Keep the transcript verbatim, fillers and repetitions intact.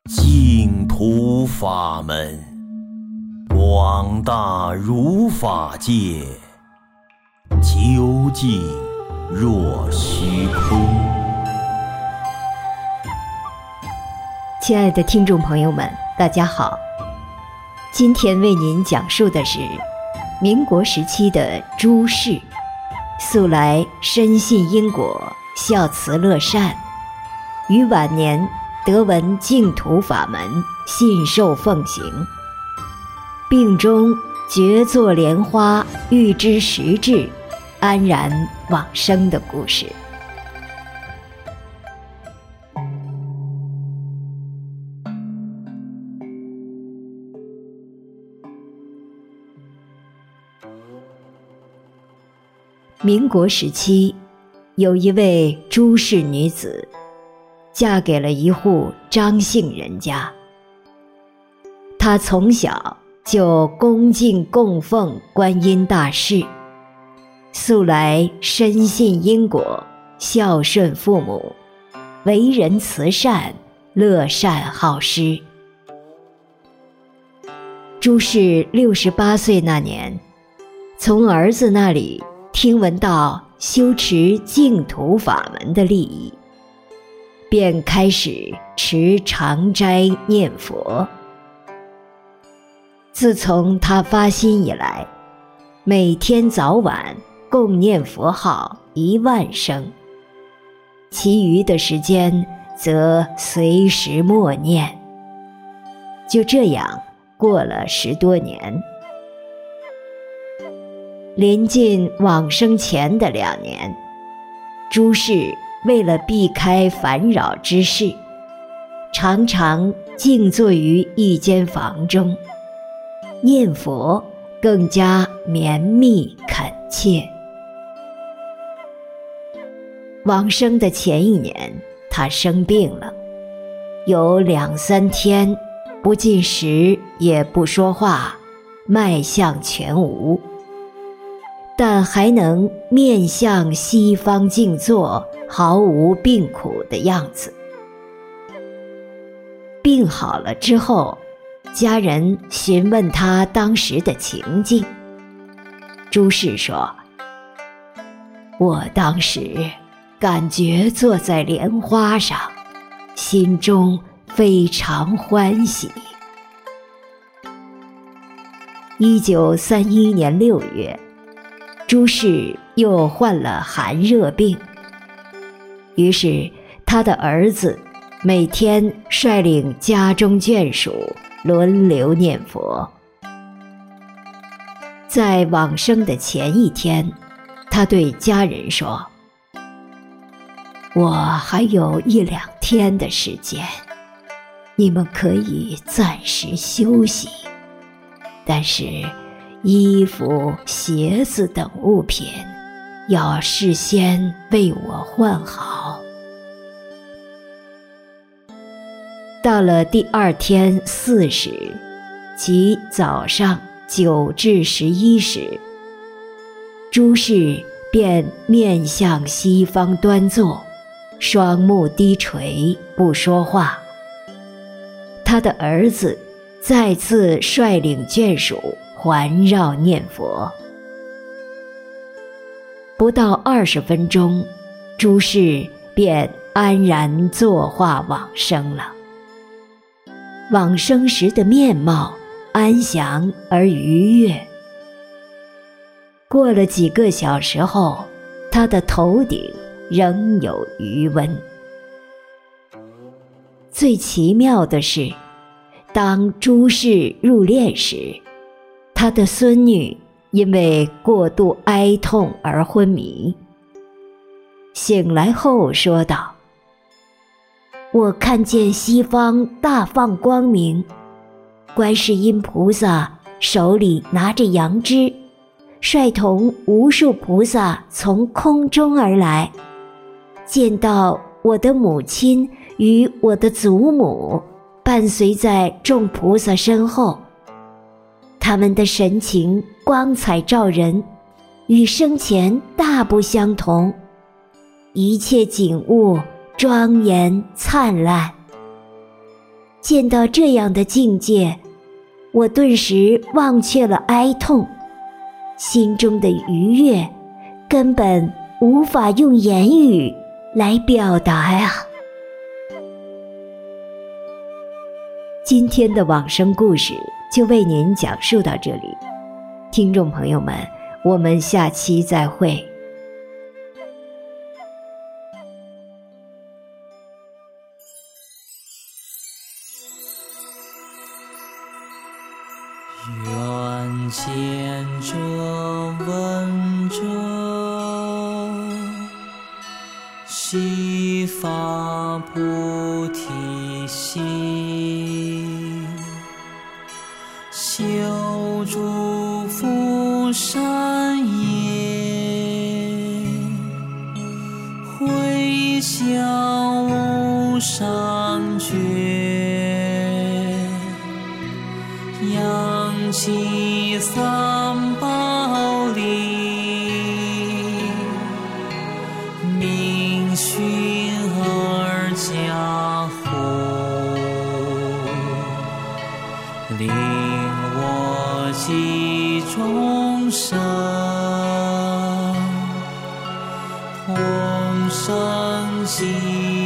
净土法门，广大如法界，究竟若虚空。 亲爱的听众朋友们，大家好，今天为您讲述的是民国时期的朱氏，素来深信因果，孝慈乐善，于晚年得闻净土法门，信受奉行，病中觉作莲花，欲知实质，安然往生的故事。民国时期，有一位朱氏女子，嫁给了一户张姓人家。她从小就恭敬供奉观音大士，素来深信因果，孝顺父母，为人慈善，乐善好施。朱氏六十八岁那年，从儿子那里听闻到修持净土法门的利益，便开始持长斋念佛。自从他发心以来，每天早晚共念佛号一万声，其余的时间则随时默念。就这样过了十多年。临近往生前的两年，朱氏为了避开烦扰之事，常常静坐于一间房中，念佛更加绵密恳切。往生的前一年，他生病了，有两三天不进食也不说话，脉象全无，但还能面向西方静坐，毫无病苦的样子。病好了之后，家人询问他当时的情境。朱氏说：我当时感觉坐在莲花上，心中非常欢喜。一九三一年六月，朱氏又患了寒热病，于是他的儿子每天率领家中眷属轮流念佛。在往生的前一天，他对家人说：我还有一两天的时间，你们可以暂时休息，但是衣服、鞋子等物品要事先为我换好。到了第二天巳时，即早上九至十一时，朱氏便面向西方端坐，双目低垂，不说话。他的儿子再次率领眷属环绕念佛。不到二十分钟，朱氏便安然坐化往生了。往生时的面貌安详而愉悦。过了几个小时后，他的头顶仍有余温。最奇妙的是，当朱氏入殓时，他的孙女因为过度哀痛而昏迷。醒来后说道：我看见西方大放光明，观世音菩萨手里拿着杨枝，率同无数菩萨从空中而来，见到我的母亲与我的祖母伴随在众菩萨身后，他们的神情光彩照人，与生前大不相同，一切景物庄严灿烂。 见到这样的境界，我顿时忘却了哀痛，心中的愉悦根本无法用言语来表达呀。今天的往生故事就为您讲述到这里，听众朋友们，我们下期再会。 愿见者闻者，悉发菩提心，修诸福善业，回向无上觉，扬起三宝力，明熏而加护，令我及众生同生极